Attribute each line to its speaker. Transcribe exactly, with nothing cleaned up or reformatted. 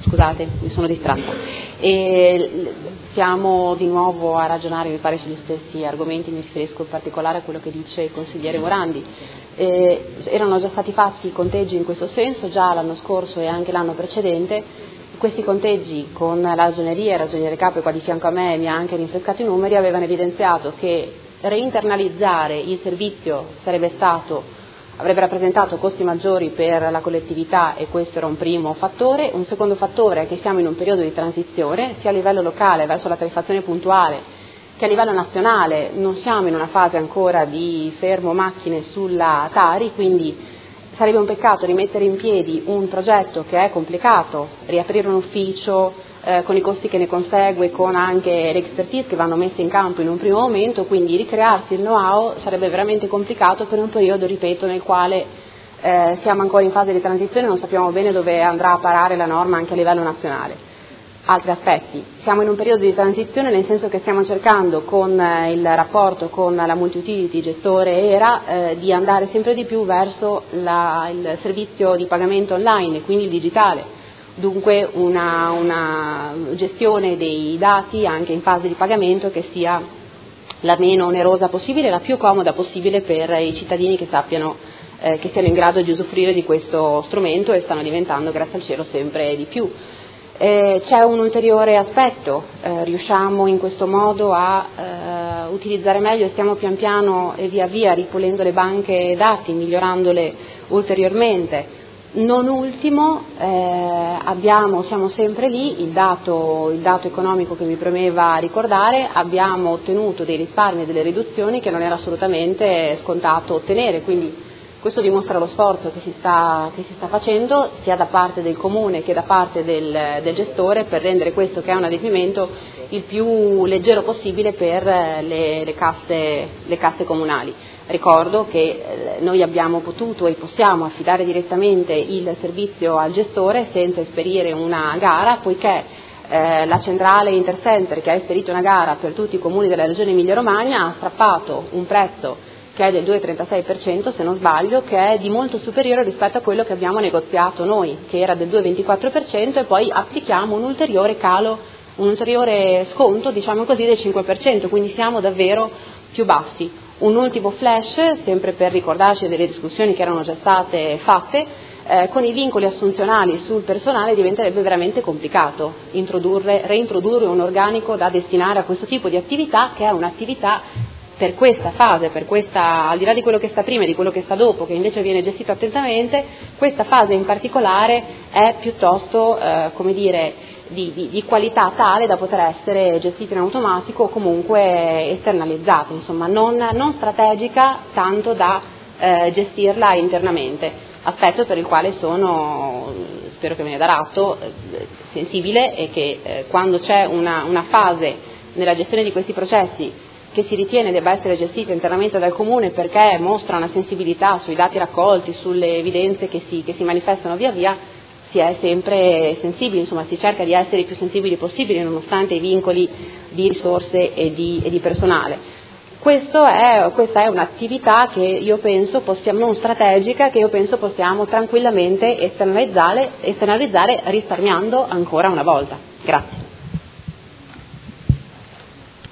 Speaker 1: scusate, mi sono distratta. E siamo di nuovo a ragionare, mi pare, sugli stessi argomenti, mi riferisco in particolare a quello che dice il consigliere Morandi. Eh, erano già stati fatti conteggi in questo senso già l'anno scorso e anche l'anno precedente. Questi conteggi con la ragioneria, il ragioniere capo qua di fianco a me mi ha anche rinfrescato i numeri, avevano evidenziato che reinternalizzare il servizio sarebbe stato, avrebbe rappresentato costi maggiori per la collettività e questo era un primo fattore. Un secondo fattore è che siamo in un periodo di transizione sia a livello locale verso la tariffazione puntuale che a livello nazionale non siamo in una fase ancora di fermo macchine sulla Tari, quindi sarebbe un peccato rimettere in piedi un progetto che è complicato, riaprire un ufficio eh, con i costi che ne consegue, con anche le expertise che vanno messe in campo in un primo momento, quindi ricrearsi il know-how sarebbe veramente complicato per un periodo, ripeto, nel quale eh, siamo ancora in fase di transizione e non sappiamo bene dove andrà a parare la norma anche a livello nazionale. Altri aspetti, siamo in un periodo di transizione nel senso che stiamo cercando con eh, il rapporto con la multi-utility gestore E R A eh, di andare sempre di più verso la, il servizio di pagamento online, quindi il digitale, dunque una, una gestione dei dati anche in fase di pagamento che sia la meno onerosa possibile, la più comoda possibile per i cittadini che sappiano eh, che siano in grado di usufruire di questo strumento e stanno diventando grazie al cielo sempre di più. Eh, c'è un ulteriore aspetto, eh, riusciamo in questo modo a eh, utilizzare meglio e stiamo pian piano e via via ripulendo le banche dati, migliorandole ulteriormente. Non ultimo, eh, abbiamo, siamo sempre lì, il dato, il dato economico che mi premeva ricordare, abbiamo ottenuto dei risparmi e delle riduzioni che non era assolutamente scontato ottenere, quindi questo dimostra lo sforzo che si, sta, che si sta facendo sia da parte del comune che da parte del, del gestore per rendere questo che è un adempimento il più leggero possibile per le, le, casse, le casse comunali. Ricordo che noi abbiamo potuto e possiamo affidare direttamente il servizio al gestore senza esperire una gara, poiché eh, la centrale Intercenter che ha esperito una gara per tutti i comuni della regione Emilia-Romagna ha strappato un prezzo che è del due virgola trentasei per cento se non sbaglio, che è di molto superiore rispetto a quello che abbiamo negoziato noi, che era del due virgola ventiquattro per cento, e poi applichiamo un ulteriore calo, un ulteriore sconto, diciamo così, del cinque per cento, quindi siamo davvero più bassi. Un ultimo flash, sempre per ricordarci delle discussioni che erano già state fatte, eh, con i vincoli assunzionali sul personale diventerebbe veramente complicato introdurre, reintrodurre un organico da destinare a questo tipo di attività, che è un'attività per questa fase, per questa, al di là di quello che sta prima e di quello che sta dopo, che invece viene gestito attentamente, questa fase in particolare è piuttosto, eh, come dire, di, di, di qualità tale da poter essere gestita in automatico o comunque esternalizzata, insomma non, non strategica tanto da eh, gestirla internamente, aspetto per il quale sono, spero che me ne darà atto, eh, sensibile e che eh, quando c'è una, una fase nella gestione di questi processi che si ritiene debba essere gestita internamente dal comune perché mostra una sensibilità sui dati raccolti, sulle evidenze che si, che si manifestano via via, si è sempre sensibili, insomma si cerca di essere i più sensibili possibili nonostante i vincoli di risorse e di, e di personale. Questo è, questa è un'attività che io penso possiamo, non strategica, che io penso possiamo tranquillamente esternalizzare, esternalizzare risparmiando ancora una volta. Grazie.